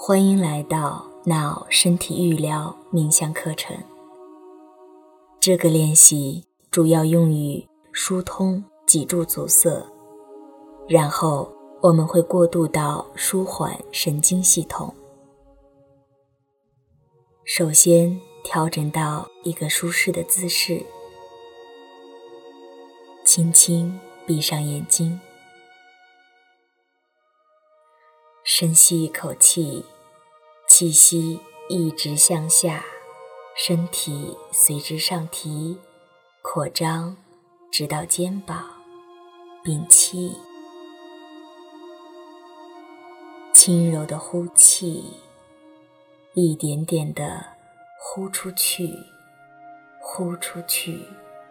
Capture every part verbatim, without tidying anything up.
欢迎来到脑身体预疗冥想课程。这个练习主要用于疏通脊柱阻塞，然后我们会过渡到舒缓神经系统。首先调整到一个舒适的姿势，轻轻闭上眼睛，深吸一口气，气息一直向下，身体随之上提，扩张直到肩膀，屏气，轻柔的呼气，一点点的呼出去，呼出去。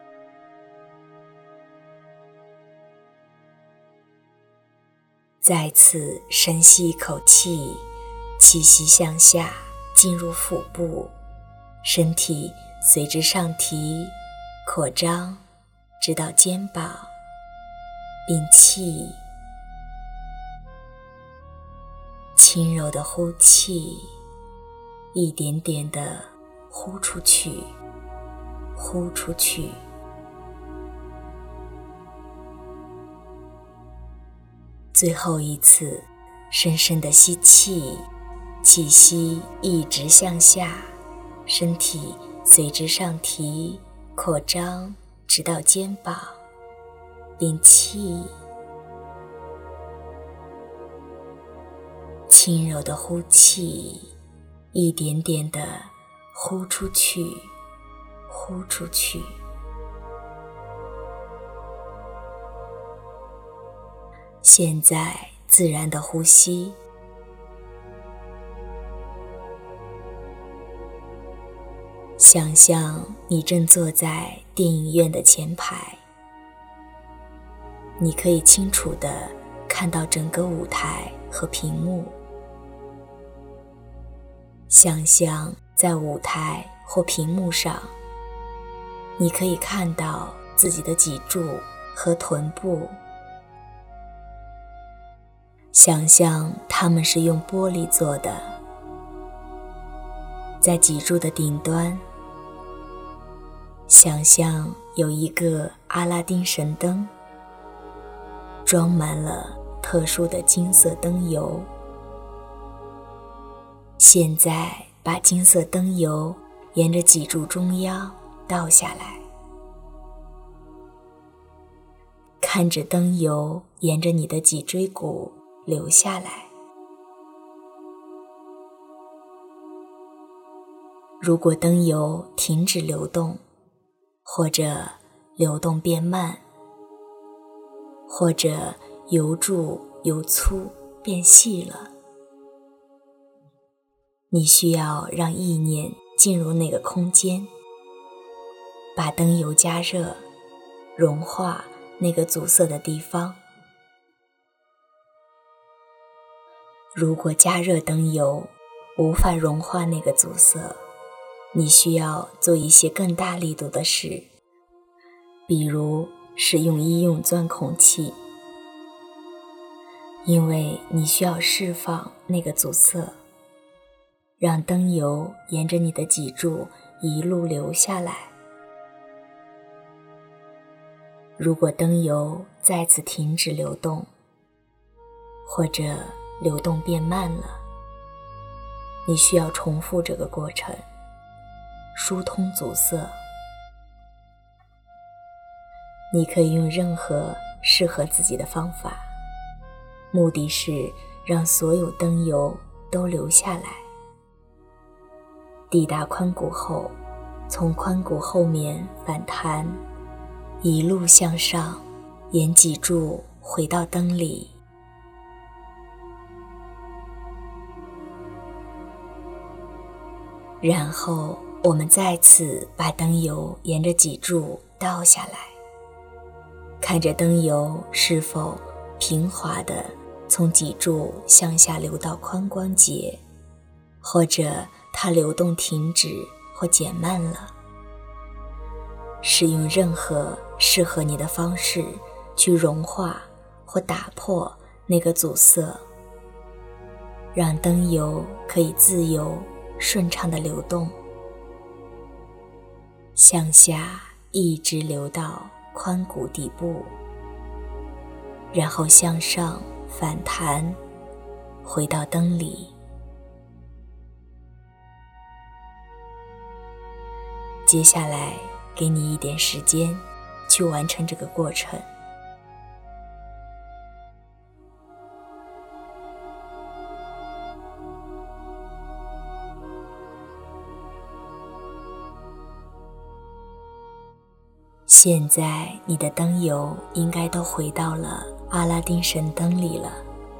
再次深吸一口气，气息向下进入腹部，身体随之上提，扩张直到肩膀，屏气，轻柔的呼气，一点点的呼出去，呼出去。最后一次，深深的吸气，气息一直向下，身体随之上提，扩张直到肩膀，屏气，轻柔的呼气，一点点的呼出去，呼出去。现在自然的呼吸，想象你正坐在电影院的前排，你可以清楚地看到整个舞台和屏幕。想象在舞台或屏幕上，你可以看到自己的脊柱和臀部。想象它们是用玻璃做的，在脊柱的顶端，想象有一个阿拉丁神灯，装满了特殊的金色灯油。现在把金色灯油沿着脊柱中央倒下来，看着灯油沿着你的脊椎骨流下来。如果灯油停止流动，或者流动变慢，或者油柱由粗变细了，你需要让意念进入那个空间，把灯油加热，融化那个阻塞的地方。如果加热灯油无法融化那个阻塞，你需要做一些更大力度的事，比如使用医用钻孔器，因为你需要释放那个阻塞，让灯油沿着你的脊柱一路流下来。如果灯油再次停止流动，或者流动变慢了，你需要重复这个过程，疏通阻塞。你可以用任何适合自己的方法，目的是让所有灯油都流下来。抵达髋骨后，从髋骨后面反弹，一路向上，沿脊柱回到灯里。然后我们再次把灯油沿着脊柱倒下来，看着灯油是否平滑地从脊柱向下流到髋关节，或者它流动停止或减慢了。使用任何适合你的方式去融化或打破那个阻塞。 让灯油可以自由顺畅地流动，向下一直流到髋骨底部，然后向上反弹回到灯里。接下来给你一点时间去完成这个过程。现在你的灯油应该都回到了阿拉丁神灯里了。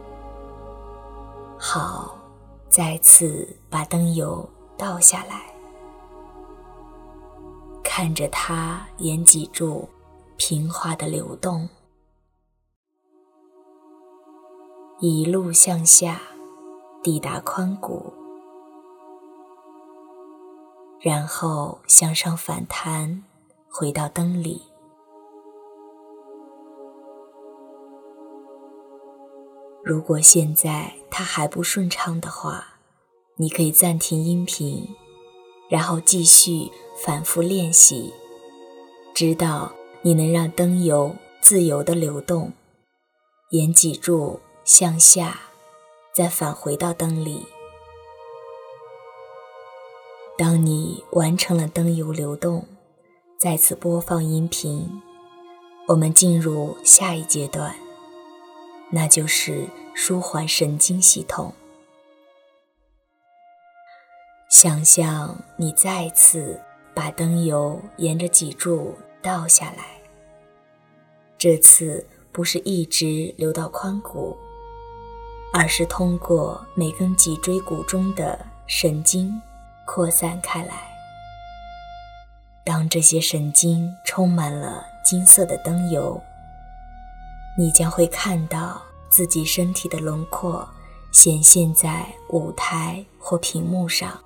好，再次把灯油倒下来，看着它沿脊柱平滑的流动，一路向下抵达髋骨，然后向上反弹回到灯里。如果现在它还不顺畅的话，你可以暂停音频，然后继续反复练习，直到你能让灯油自由地流动，沿脊柱向下，再返回到灯里。当你完成了灯油流动，再次播放音频，我们进入下一阶段，那就是舒缓神经系统。想象你再次把灯油沿着脊柱倒下来，这次不是一直流到髋骨，而是通过每根脊椎骨中的神经扩散开来。当这些神经充满了金色的灯油，你将会看到自己身体的轮廓显现在舞台或屏幕上。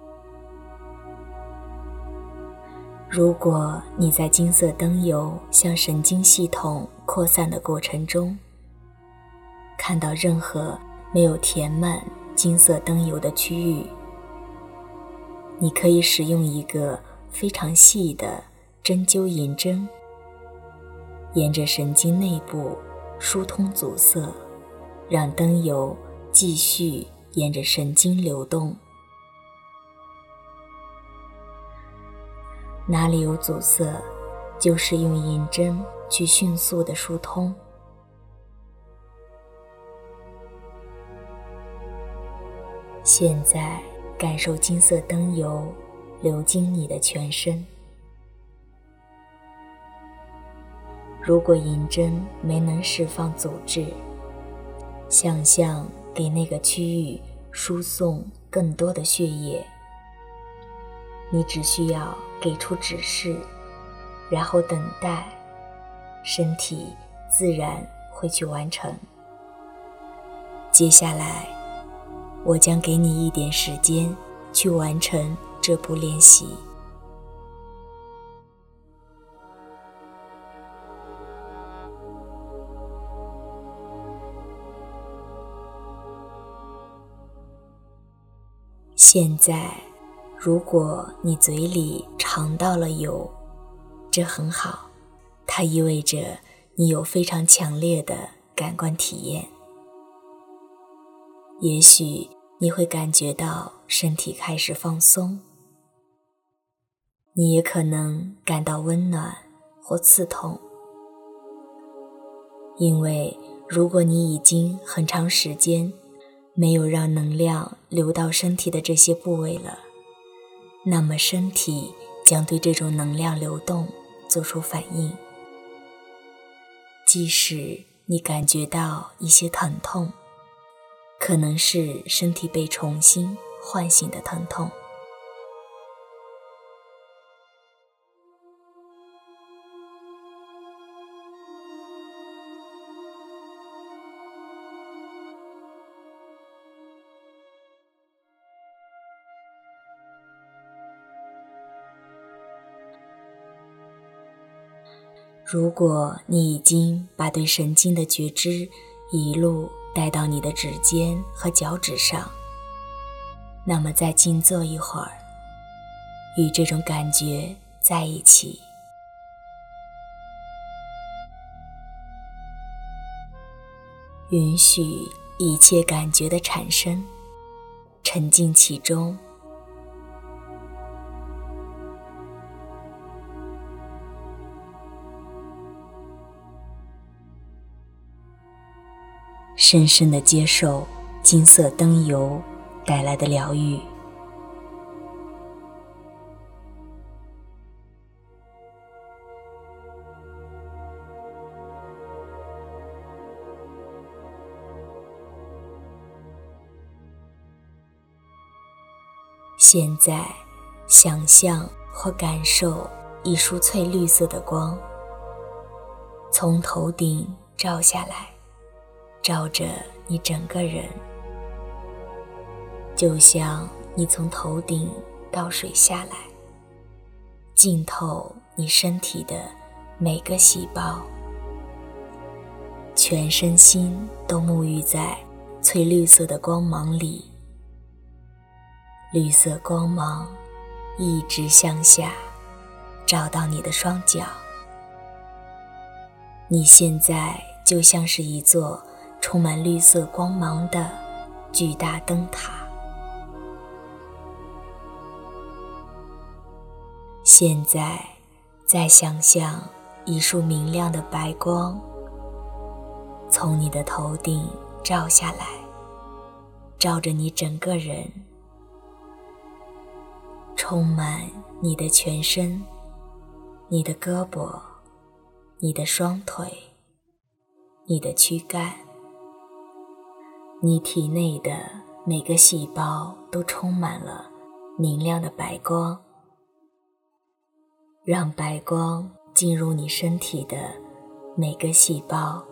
如果你在金色灯油向神经系统扩散的过程中，看到任何没有填满金色灯油的区域，你可以使用一个非常细的针灸引针，沿着神经内部疏通阻塞，让灯油继续沿着神经流动。哪里有阻塞，就是用引针去迅速的疏通。现在感受金色灯油流经你的全身。如果引针没能释放阻滞，想象给那个区域输送更多的血液。你只需要给出指示，然后等待，身体自然会去完成。接下来，我将给你一点时间去完成这步练习。现在，如果你嘴里尝到了油，这很好，它意味着你有非常强烈的感官体验。也许你会感觉到身体开始放松，你也可能感到温暖或刺痛。因为如果你已经很长时间没有让能量流到身体的这些部位了，那么身体将对这种能量流动做出反应。即使你感觉到一些疼痛，可能是身体被重新唤醒的疼痛。如果你已经把对神经的觉知一路带到你的指尖和脚趾上， 那么再静坐一会儿，与这种感觉在一起。允许一切感觉的产生，沉浸其中。深深地接受金色灯油带来的疗愈。现在想象或感受一束翠绿色的光从头顶照下来，照着你整个人，就像你从头顶倒水下来，浸透你身体的每个细胞，全身心都沐浴在翠绿色的光芒里。绿色光芒一直向下，照到你的双脚。你现在就像是一座充满绿色光芒的巨大灯塔。现在再想象一束明亮的白光从你的头顶照下来，照着你整个人，充满你的全身，你的胳膊，你的双腿，你的躯干，你体内的每个细胞都充满了明亮的白光，让白光进入你身体的每个细胞，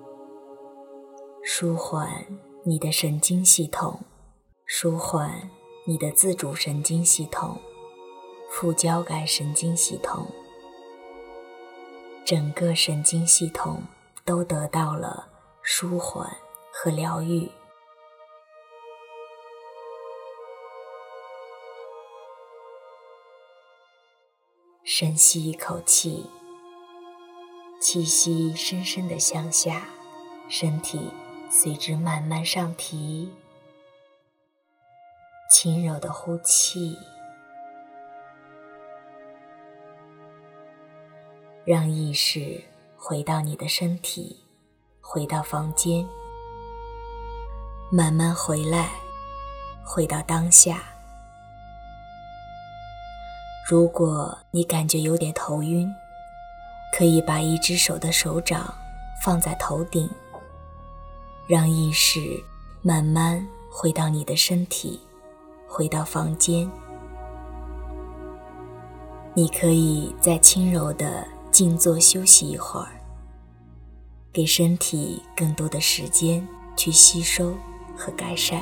舒缓你的神经系统，舒缓你的自主神经系统，副交感神经系统，整个神经系统都得到了舒缓和疗愈。深吸一口气，气息深深地向下，身体随之慢慢上提，轻柔的呼气，让意识回到你的身体，回到房间，慢慢回来，回到当下。如果你感觉有点头晕，可以把一只手的手掌放在头顶，让意识慢慢回到你的身体，回到房间。你可以再轻柔地静坐休息一会儿，给身体更多的时间去吸收和改善。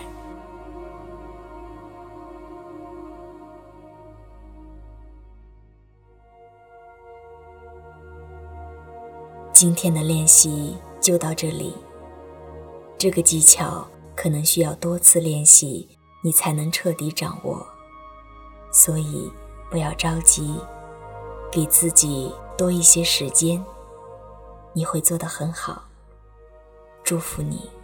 今天的练习就到这里，这个技巧可能需要多次练习，你才能彻底掌握，所以不要着急，给自己多一些时间，你会做得很好，祝福你。